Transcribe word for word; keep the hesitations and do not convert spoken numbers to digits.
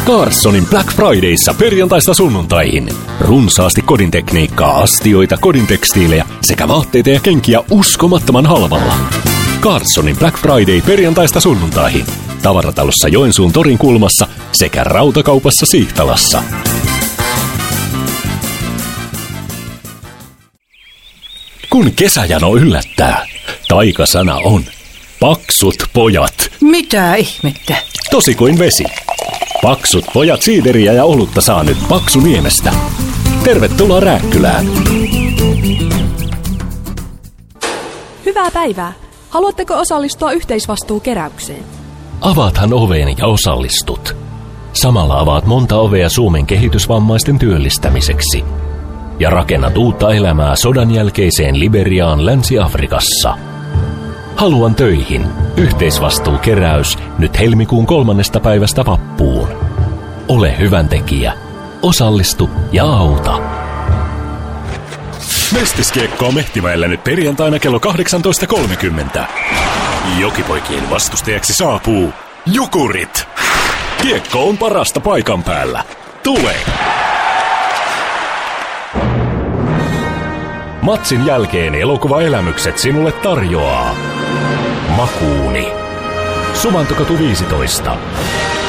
Carlsonin Black Fridayssa perjantaista sunnuntaihin. Runsaasti kodintekniikkaa, astioita, kodintekstiilejä sekä vaatteita ja kenkiä uskomattoman halvalla. Carlsonin Black Friday perjantaista sunnuntaihin. Tavaratalossa Joensuun torin kulmassa sekä Rautakaupassa Siihtalassa. Kun kesäjano yllättää, taikasana on paksut pojat. Mitä ihmettä? Tosi kuin vesi. Paksut pojat siideriä ja olutta saa nyt Paksuniemestä. Tervetuloa Rääkkylään. Hyvää päivää. Haluatteko osallistua yhteisvastuukeräykseen? Avaathan oveen ja osallistut. Samalla avaat monta ovea Suomen kehitysvammaisten työllistämiseksi. Ja rakennat uutta elämää sodan jälkeiseen Liberiaan Länsi-Afrikassa. Haluan töihin. Yhteisvastuukeräys nyt helmikuun kolmannesta päivästä vappuun. Ole hyväntekijä. Osallistu ja auta. Mestiskiekkoa Mehtimäellä nyt perjantaina kello kahdeksantoista kolmekymmentä. Jokipoikien vastustajaksi saapuu Jukurit. Kiekko on parasta paikan päällä. Tule! Matsin jälkeen elokuvaelämykset sinulle tarjoaa Makuuni. Suvantokatu viisitoista.